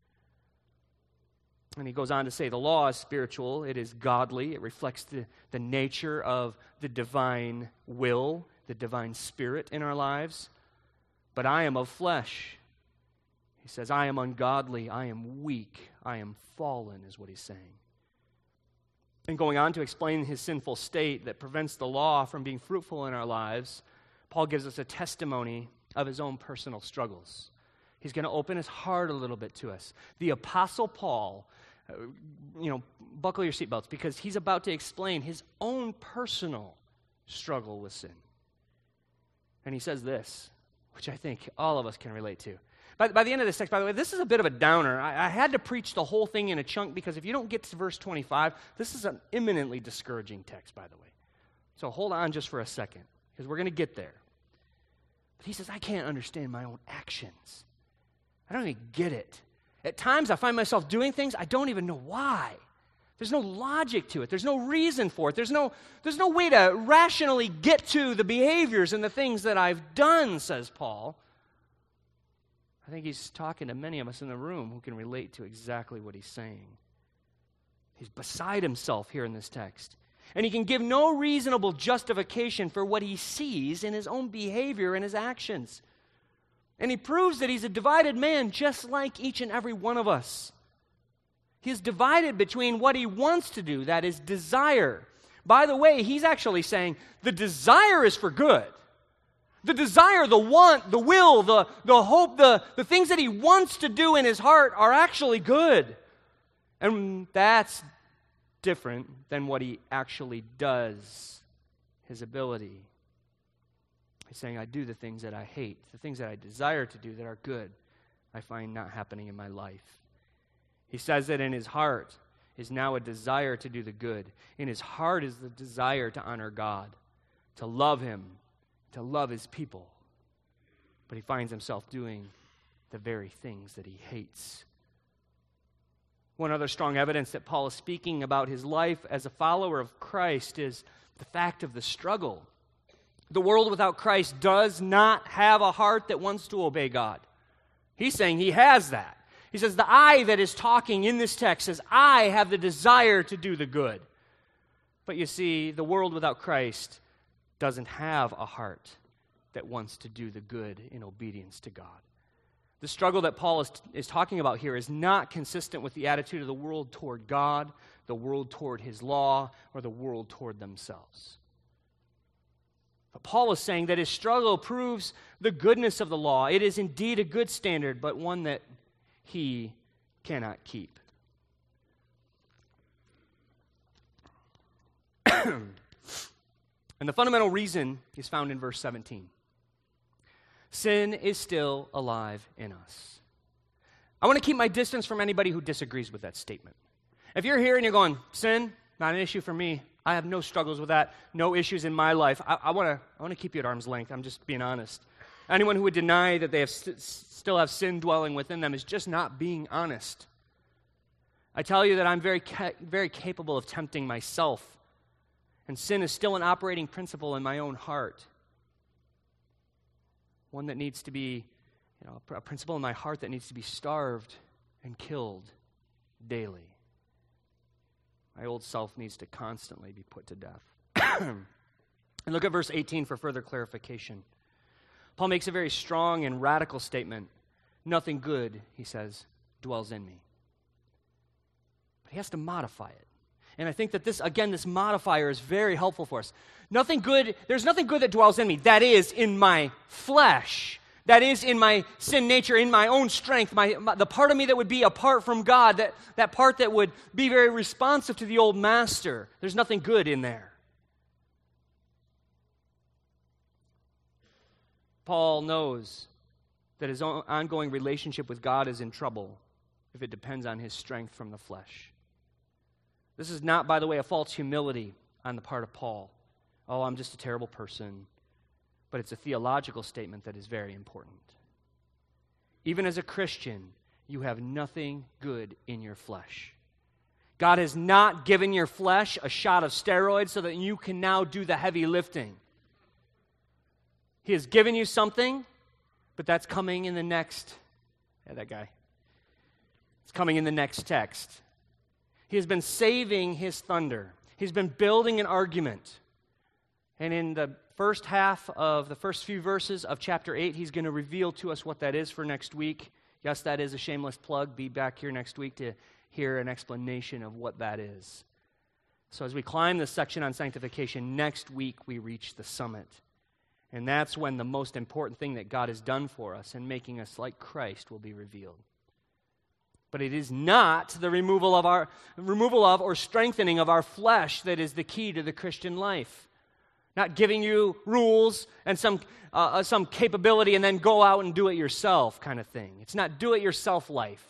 And he goes on to say, the law is spiritual, it is godly, it reflects the, the nature of the divine will, the divine spirit in our lives. But I am of flesh. He says, I am ungodly, I am weak, I am fallen, is what he's saying. And going on to explain his sinful state that prevents the law from being fruitful in our lives, Paul gives us a testimony of his own personal struggles. He's going to open his heart a little bit to us. The Apostle Paul, uh, you know, buckle your seatbelts, because he's about to explain his own personal struggle with sin. And he says this, which I think all of us can relate to. By, by the end of this text, by the way, this is a bit of a downer. I, I had to preach the whole thing in a chunk because if you don't get to verse twenty-five, this is an imminently discouraging text, by the way. So hold on just for a second, because we're going to get there. But he says, I can't understand my own actions. I don't even get it. At times, I find myself doing things I don't even know why. There's no logic to it. There's no reason for it. There's no, there's no way to rationally get to the behaviors and the things that I've done, says Paul. I think he's talking to many of us in the room who can relate to exactly what he's saying. He's beside himself here in this text. And he can give no reasonable justification for what he sees in his own behavior and his actions. And he proves that he's a divided man just like each and every one of us. He's divided between what he wants to do, that is desire. By the way, he's actually saying the desire is for good. The desire, the want, the will, the, the hope, the, the things that he wants to do in his heart are actually good. And that's different than what he actually does, his ability. He's saying, I do the things that I hate, the things that I desire to do that are good, I find not happening in my life. He says that in his heart is now a desire to do the good. In his heart is the desire to honor God, to love him, to love his people. But he finds himself doing the very things that he hates. One other strong evidence that Paul is speaking about his life as a follower of Christ is the fact of the struggle. The world without Christ does not have a heart that wants to obey God. He's saying he has that. He says, the I that is talking in this text says, I have the desire to do the good. But you see, the world without Christ doesn't have a heart that wants to do the good in obedience to God. The struggle that Paul is, is talking about here is not consistent with the attitude of the world toward God, the world toward his law, or the world toward themselves. But Paul is saying that his struggle proves the goodness of the law. It is indeed a good standard, but one that he cannot keep. And the fundamental reason is found in verse seventeen. Sin is still alive in us. I want to keep my distance from anybody who disagrees with that statement. If you're here and you're going, sin, not an issue for me. I have no struggles with that, no issues in my life. I, I want to I want to keep you at arm's length. I'm just being honest. Anyone who would deny that they have st- still have sin dwelling within them is just not being honest. I tell you that I'm very, ca- very capable of tempting myself. And sin is still an operating principle in my own heart. One that needs to be, you know, a principle in my heart that needs to be starved and killed daily. My old self needs to constantly be put to death. And look at verse eighteen for further clarification. Paul makes a very strong and radical statement. Nothing good, he says, dwells in me. But he has to modify it. And I think that this, again, this modifier is very helpful for us. Nothing good, there's nothing good that dwells in me. That is, in my flesh. That is in my sin nature, in my own strength, my, my, the part of me that would be apart from God, that, that part that would be very responsive to the old master. There's nothing good in there. Paul knows that his own ongoing relationship with God is in trouble if it depends on his strength from the flesh. This is not, by the way, a false humility on the part of Paul. Oh, I'm just a terrible person. But it's a theological statement that is very important. Even as a Christian, you have nothing good in your flesh. God has not given your flesh a shot of steroids so that you can now do the heavy lifting. He has given you something, but that's coming in the next, yeah, that guy. It's coming in the next text. He has been saving his thunder. He's been building an argument. And in the first half of the first few verses of chapter eight, he's going to reveal to us what that is for next week. Yes, that is a shameless plug. Be back here next week to hear an explanation of what that is. So as we climb this section on sanctification, next week we reach the summit. And that's when the most important thing that God has done for us in making us like Christ will be revealed. But it is not the removal of our removal of or strengthening of our flesh that is the key to the Christian life. Not giving you rules and some uh, some capability and then go out and do it yourself kind of thing. It's not do-it-yourself life.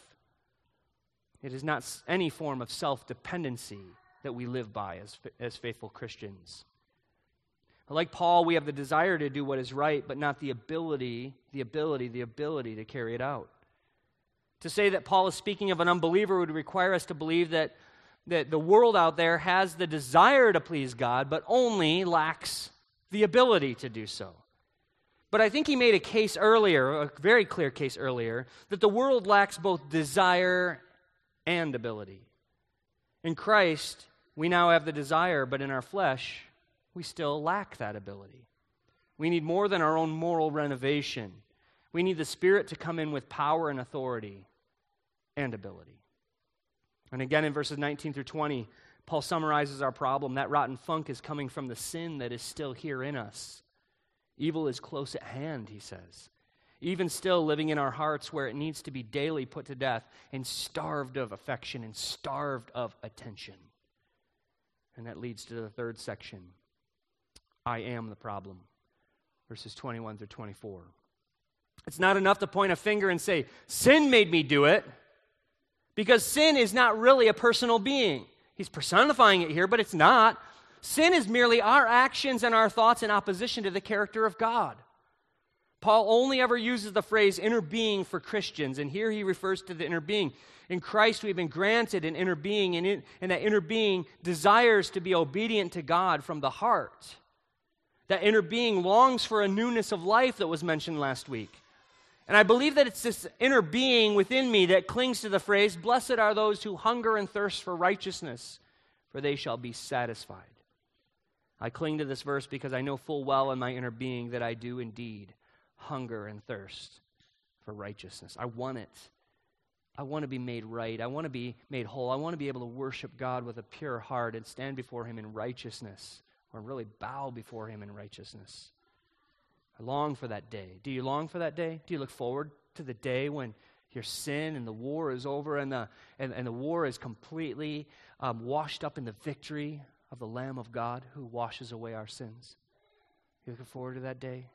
It is not any form of self-dependency that we live by as, as faithful Christians. Like Paul, we have the desire to do what is right, but not the ability, the ability, the ability to carry it out. To say that Paul is speaking of an unbeliever would require us to believe that that the world out there has the desire to please God, but only lacks the ability to do so. But I think he made a case earlier, a very clear case earlier, that the world lacks both desire and ability. In Christ, we now have the desire, but in our flesh, we still lack that ability. We need more than our own moral renovation. We need the Spirit to come in with power and authority and ability. And again, in verses nineteen through twenty, Paul summarizes our problem. That rotten funk is coming from the sin that is still here in us. Evil is close at hand, he says. Even still living in our hearts where it needs to be daily put to death and starved of affection and starved of attention. And that leads to the third section. I am the problem. Verses twenty-one through twenty-four. It's not enough to point a finger and say, sin made me do it. Because sin is not really a personal being. He's personifying it here, but it's not. Sin is merely our actions and our thoughts in opposition to the character of God. Paul only ever uses the phrase inner being for Christians, and here he refers to the inner being. In Christ, we've been granted an inner being, and, in, and that inner being desires to be obedient to God from the heart. That inner being longs for a newness of life that was mentioned last week. And I believe that it's this inner being within me that clings to the phrase, blessed are those who hunger and thirst for righteousness, for they shall be satisfied. I cling to this verse because I know full well in my inner being that I do indeed hunger and thirst for righteousness. I want it. I want to be made right. I want to be made whole. I want to be able to worship God with a pure heart and stand before Him in righteousness, or really bow before Him in righteousness. I long for that day. Do you long for that day? Do you look forward to the day when your sin and the war is over and the and, and the war is completely um, washed up in the victory of the Lamb of God who washes away our sins? You looking forward to that day?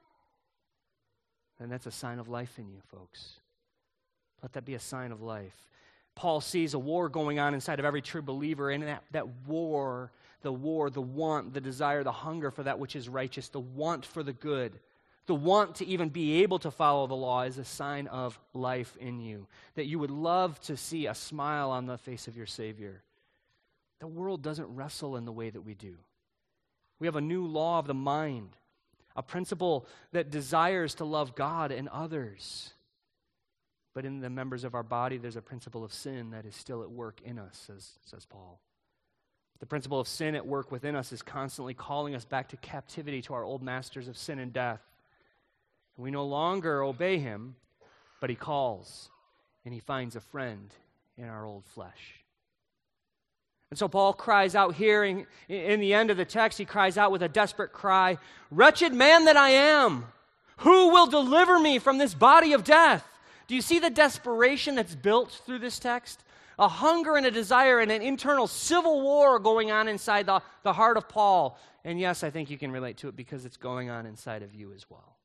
And that's a sign of life in you, folks. Let that be a sign of life. Paul sees a war going on inside of every true believer, and that, that war, the war, the want, the desire, the hunger for that which is righteous, the want for the good, the want to even be able to follow the law is a sign of life in you, that you would love to see a smile on the face of your Savior. The world doesn't wrestle in the way that we do. We have a new law of the mind, a principle that desires to love God and others. But in the members of our body, there's a principle of sin that is still at work in us, says, says Paul. The principle of sin at work within us is constantly calling us back to captivity to our old masters of sin and death. We no longer obey him, but he calls, and he finds a friend in our old flesh. And so Paul cries out here in, in the end of the text, he cries out with a desperate cry, "Wretched man that I am, Who will deliver me from this body of death? Do you see the desperation that's built through this text? A hunger and a desire and an internal civil war going on inside the, the heart of Paul. And yes, I think you can relate to it because it's going on inside of you as well.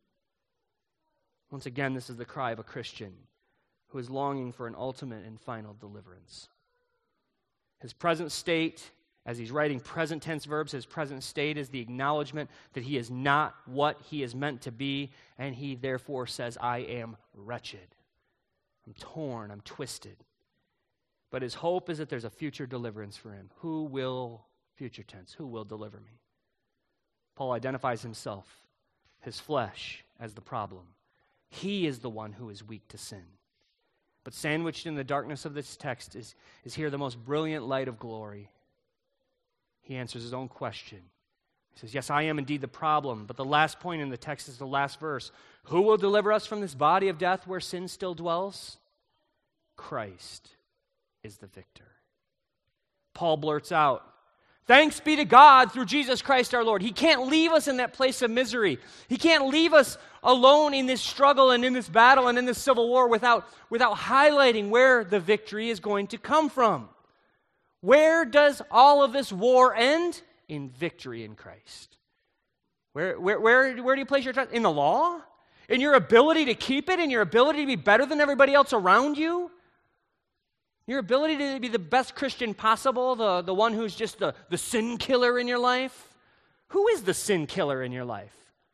Once again, this is the cry of a Christian who is longing for an ultimate and final deliverance. His present state, as he's writing present tense verbs, his present state is the acknowledgement that he is not what he is meant to be, and he therefore says, I am wretched. I'm torn, I'm twisted. But his hope is that there's a future deliverance for him. Who will, future tense, who will deliver me? Paul identifies himself, his flesh, as the problem. He is the one who is weak to sin. But sandwiched in the darkness of this text is, is here the most brilliant light of glory. He answers his own question. He says, yes, I am indeed the problem. But the last point in the text is the last verse. Who will deliver us from this body of death where sin still dwells? Christ is the victor. Paul blurts out, thanks be to God through Jesus Christ our Lord. He can't leave us in that place of misery. He can't leave us alone in this struggle and in this battle and in this civil war without, without highlighting where the victory is going to come from. Where does all of this war end? In victory in Christ. Where, where, where, where do you place your trust? In the law? In your ability to keep it? In your ability to be better than everybody else around you? Your ability to be the best Christian possible, the, the one who's just the, the sin killer in your life? Who is the sin killer in your life?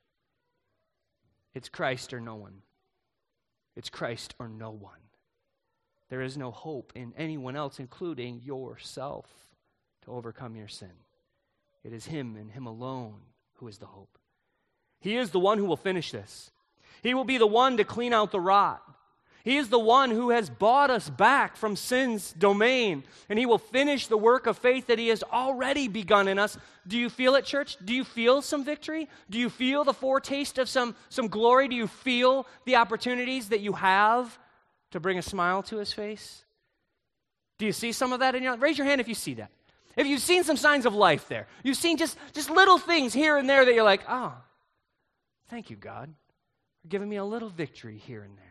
It's Christ or no one. It's Christ or no one. There is no hope in anyone else, including yourself, to overcome your sin. It is Him and Him alone who is the hope. He is the one who will finish this. He will be the one to clean out the rot. He is the one who has bought us back from sin's domain, and He will finish the work of faith that He has already begun in us. Do you feel it, church? Do you feel some victory? Do you feel the foretaste of some, some glory? Do you feel the opportunities that you have to bring a smile to His face? Do you see some of that in your life? Raise your hand if you see that. If you've seen some signs of life there. You've seen just, just little things here and there that you're like, oh, thank you, God, for giving me a little victory here and there.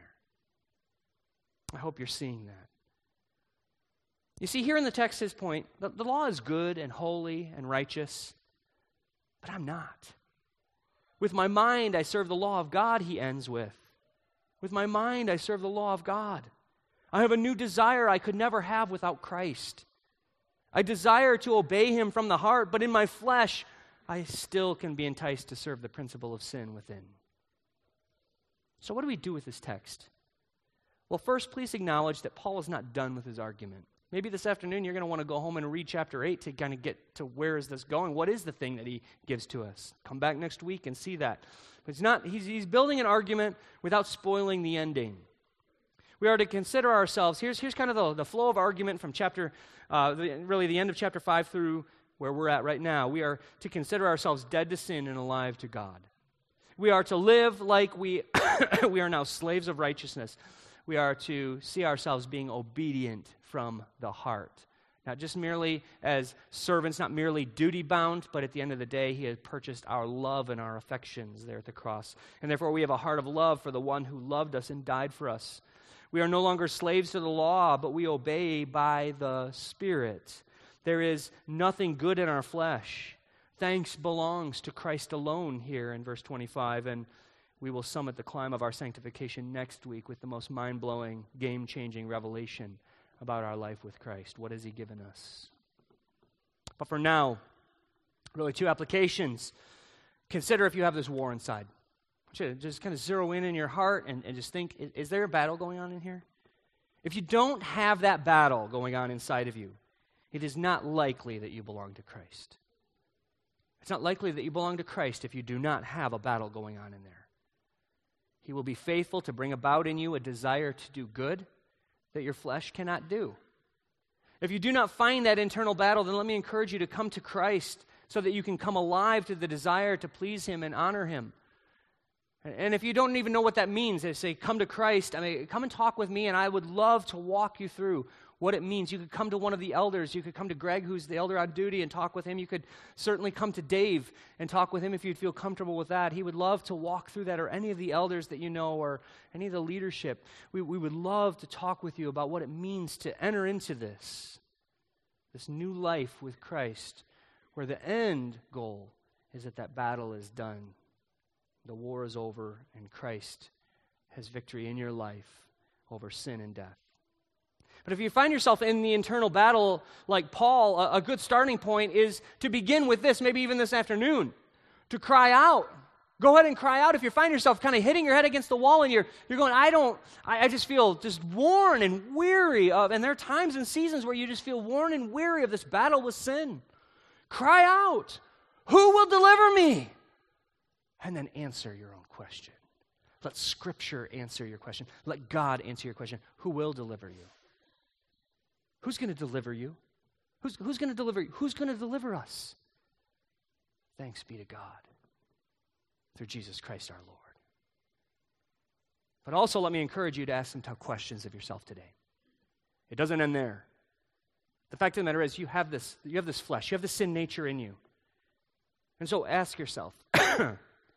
I hope you're seeing that. You see, here in the text, his point, the, the law is good and holy and righteous, but I'm not. With my mind, I serve the law of God, he ends with. With my mind, I serve the law of God. I have a new desire I could never have without Christ. I desire to obey Him from the heart, but in my flesh, I still can be enticed to serve the principle of sin within. So what do we do with this text? Well, first, please acknowledge that Paul is not done with his argument. Maybe this afternoon you're going to want to go home and read chapter eight to kind of get to where is this going? What is the thing that he gives to us? Come back next week and see that. But it's not, he's, he's building an argument without spoiling the ending. We are to consider ourselves, here's, here's kind of the, the flow of argument from chapter, uh, the, really the end of chapter five through where we're at right now. We are to consider ourselves dead to sin and alive to God. We are to live like we, we are now slaves of righteousness. We are to see ourselves being obedient from the heart. Not just merely as servants, not merely duty-bound, but at the end of the day, He has purchased our love and our affections there at the cross. And therefore, we have a heart of love for the one who loved us and died for us. We are no longer slaves to the law, but we obey by the Spirit. There is nothing good in our flesh. Thanks belongs to Christ alone here in verse twenty-five, and we will summit the climb of our sanctification next week with the most mind-blowing, game-changing revelation about our life with Christ. What has He given us? But for now, really two applications. Consider if you have this war inside. Just kind of zero in in your heart and, and just think, is, is there a battle going on in here? If you don't have that battle going on inside of you, it is not likely that you belong to Christ. It's not likely that you belong to Christ if you do not have a battle going on in there. He will be faithful to bring about in you a desire to do good that your flesh cannot do. If you do not find that internal battle, then let me encourage you to come to Christ so that you can come alive to the desire to please Him and honor Him. And if you don't even know what that means, they say, come to Christ, I mean, come and talk with me, and I would love to walk you through what it means. You could come to one of the elders. You could come to Greg, who's the elder on duty, and talk with him. You could certainly come to Dave and talk with him if you'd feel comfortable with that. He would love to walk through that, or any of the elders that you know, or any of the leadership. We, we would love to talk with you about what it means to enter into this, this new life with Christ, where the end goal is that that battle is done. The war is over, and Christ has victory in your life over sin and death. But if you find yourself in the internal battle like Paul, a, a good starting point is to begin with this, maybe even this afternoon, to cry out. Go ahead and cry out if you find yourself kind of hitting your head against the wall and you're you're going, I don't, I, I just feel just worn and weary of, and there are times and seasons where you just feel worn and weary of this battle with sin. Cry out, who will deliver me? And then answer your own question. Let Scripture answer your question. Let God answer your question. Who will deliver you? Who's going to deliver you? Who's, who's going to deliver you? Who's going to deliver us? Thanks be to God through Jesus Christ our Lord. But also let me encourage you to ask some tough questions of yourself today. It doesn't end there. The fact of the matter is you have this, you have this flesh, you have the sin nature in you. And so ask yourself, am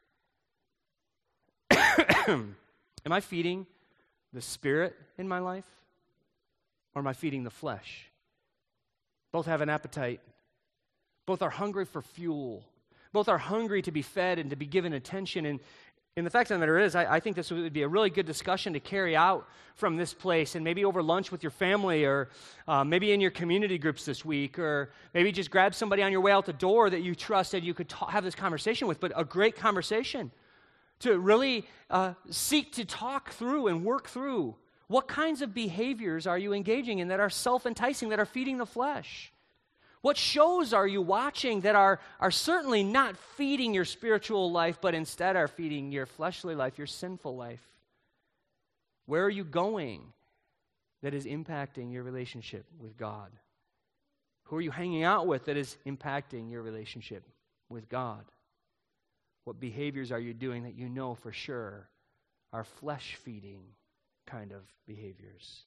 I feeding the Spirit in my life? Or am I feeding the flesh? Both have an appetite. Both are hungry for fuel. Both are hungry to be fed and to be given attention. And, and the fact of the matter is, I, I think this would be a really good discussion to carry out from this place, and maybe over lunch with your family, or uh, maybe in your community groups this week, or maybe just grab somebody on your way out the door that you trusted you could ta- have this conversation with, but a great conversation to really uh, seek to talk through and work through. What kinds of behaviors are you engaging in that are self-enticing, that are feeding the flesh? What shows are you watching that are, are certainly not feeding your spiritual life, but instead are feeding your fleshly life, your sinful life? Where are you going that is impacting your relationship with God? Who are you hanging out with that is impacting your relationship with God? What behaviors are you doing that you know for sure are flesh-feeding kind of behaviors?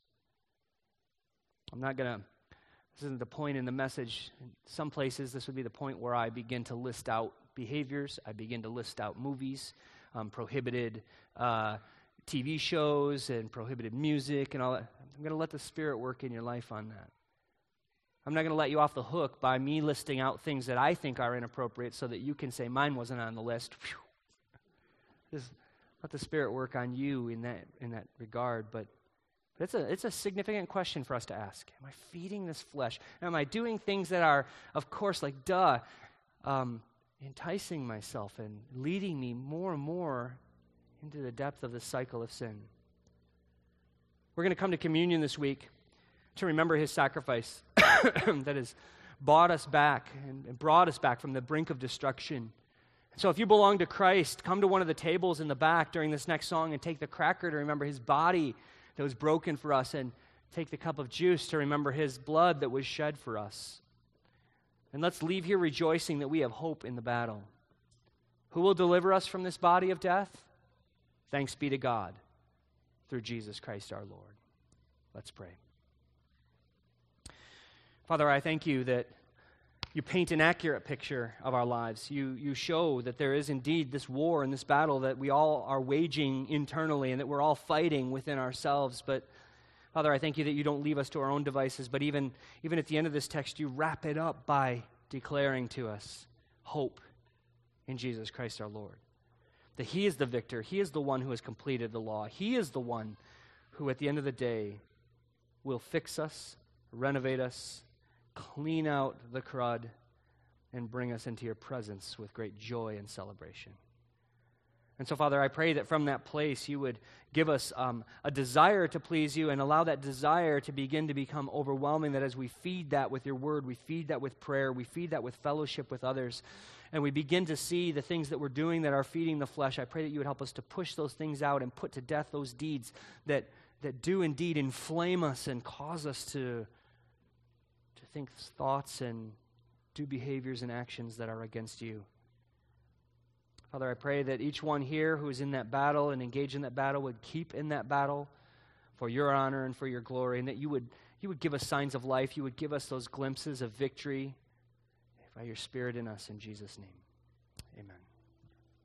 I'm not going to, this isn't the point in the message. In some places, this would be the point where I begin to list out behaviors. I begin to list out movies, um, prohibited uh, T V shows, and prohibited music and all that. I'm going to let the Spirit work in your life on that. I'm not going to let you off the hook by me listing out things that I think are inappropriate so that you can say, mine wasn't on the list. Just let the Spirit work on you in that in that regard. But, but it's a it's a significant question for us to ask. Am I feeding this flesh? Am I doing things that are, of course, like duh, um, enticing myself and leading me more and more into the depth of the cycle of sin? We're going to come to communion this week to remember His sacrifice that has bought us back and, and brought us back from the brink of destruction. So if you belong to Christ, come to one of the tables in the back during this next song and take the cracker to remember His body that was broken for us, and take the cup of juice to remember His blood that was shed for us. And let's leave here rejoicing that we have hope in the battle. Who will deliver us from this body of death? Thanks be to God through Jesus Christ our Lord. Let's pray. Father, I thank you that you paint an accurate picture of our lives. You, you show that there is indeed this war and this battle that we all are waging internally and that we're all fighting within ourselves. But Father, I thank you that you don't leave us to our own devices, but even, even at the end of this text, you wrap it up by declaring to us hope in Jesus Christ our Lord. That He is the victor. He is the one who has completed the law. He is the one who at the end of the day will fix us, renovate us, clean out the crud, and bring us into your presence with great joy and celebration. And so, Father, I pray that from that place you would give us um, a desire to please you, and allow that desire to begin to become overwhelming, that as we feed that with your word, we feed that with prayer, we feed that with fellowship with others, and we begin to see the things that we're doing that are feeding the flesh. I pray that you would help us to push those things out and put to death those deeds that, that do indeed inflame us and cause us to think thoughts and do behaviors and actions that are against you. Father, I pray that each one here who is in that battle and engaged in that battle would keep in that battle. for your honor and for your glory, and that you would, you would give us signs of life. You would give us those glimpses of victory by your Spirit in us. In Jesus' name, amen.